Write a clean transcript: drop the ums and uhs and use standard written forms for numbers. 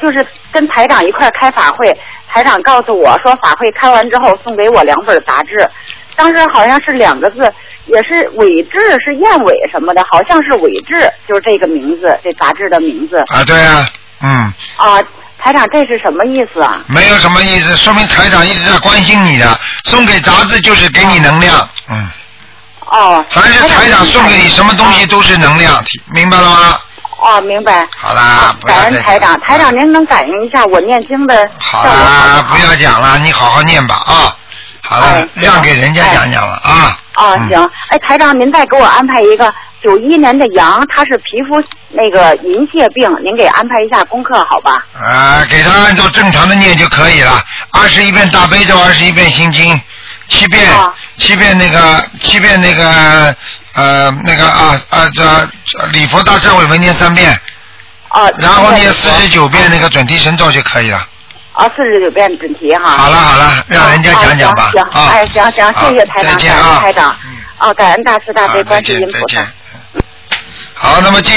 就是跟台长一块开法会，台长告诉我说法会开完之后送给我2本杂志，当时好像是2个字，也是伟志，是燕尾什么的，好像是伟志，就是这个名字，这杂志的名字。 啊，对啊， 啊，台长这是什么意思啊？ 没有什么意思，说明台长一直在关心你的，送给杂志就是给你能量，凡是台长送给你什么东西都是能量，明白了吗？ 明白。 好啦，不要感恩台长，台长您能感应一下我念经的好啦，不要讲了，你好好念吧啊。好了，让给人家讲讲了啊。 行，台长您再给我安排一个91年的羊，他是皮肤那个银屑病，您给安排一下功课好吧？ 给他按照正常的念就可以了，21遍大悲咒，21遍心经，7遍那个这礼佛大忏悔文念3遍，然后念49遍那个准提神咒就可以了。 49遍准提哈。 好了，让人家讲讲吧。 行，谢谢台长，感恩台长。感恩大慈大悲观世音菩萨。 好，那么继续。